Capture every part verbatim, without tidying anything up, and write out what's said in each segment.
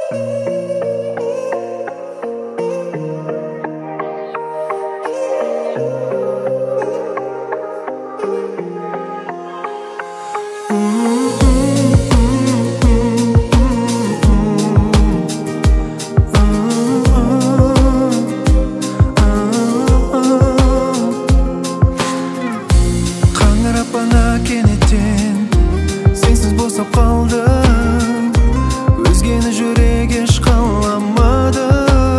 Қалдым, өзгені жүрек еш қаламады.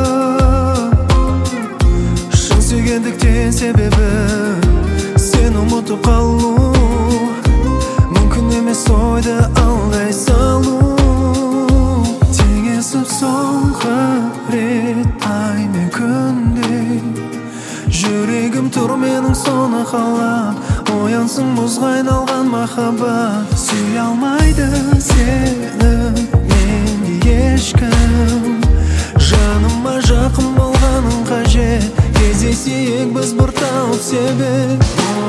Шын сүйгендіктен себебі сен ұмытып қалу мүмкін емес, ойды алдай салу. Теңесіп соңғы рет ай мен күндей, жүрегім тұр менің соны қалап, оянсын мұзға айналған махаббат. Сүйе алмайды сені менде ешкім, жаныма жақын болғаның қажет. Кездесейік біз бір тауып себеп.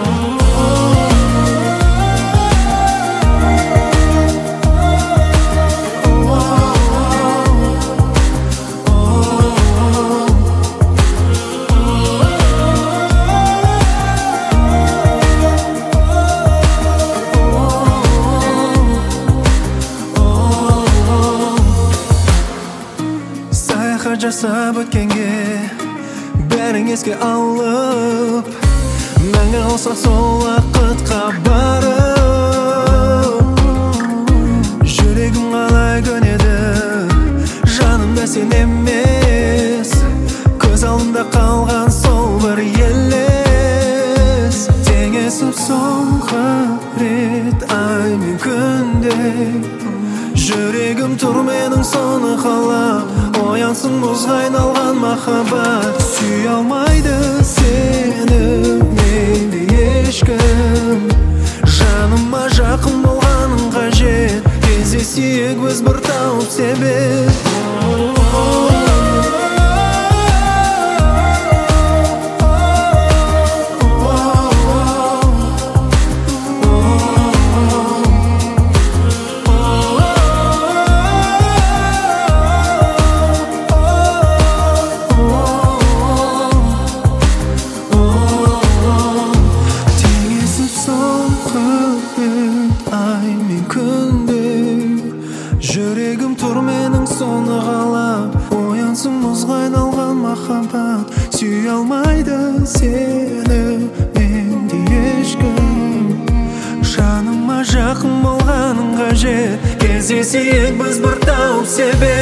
Жасап өткенге бәрің еске алып, мәңгі қалсақ сол уақытқа барып. Жүрегім қалай көнеді, жанымда сен емес, көз алдымда қалған сол бір елес. Теңесіп соңғы рет ай мен күндей, жүрегім тұр менің соны қалап, оянсын мұзға айналған махаббат. Сүйе алмайды сені менде ешкім, жаныма жақын болғаның қажет. Кездесейік біз бір тауып себеп. Жүрегім тұр менің соны қалап, оянсын мұзға айналған махаббат. Сүйе алмайды сені менде ешкім, жаныма жақын болғаның қажет. Кездесейік біз бір тауып себеп.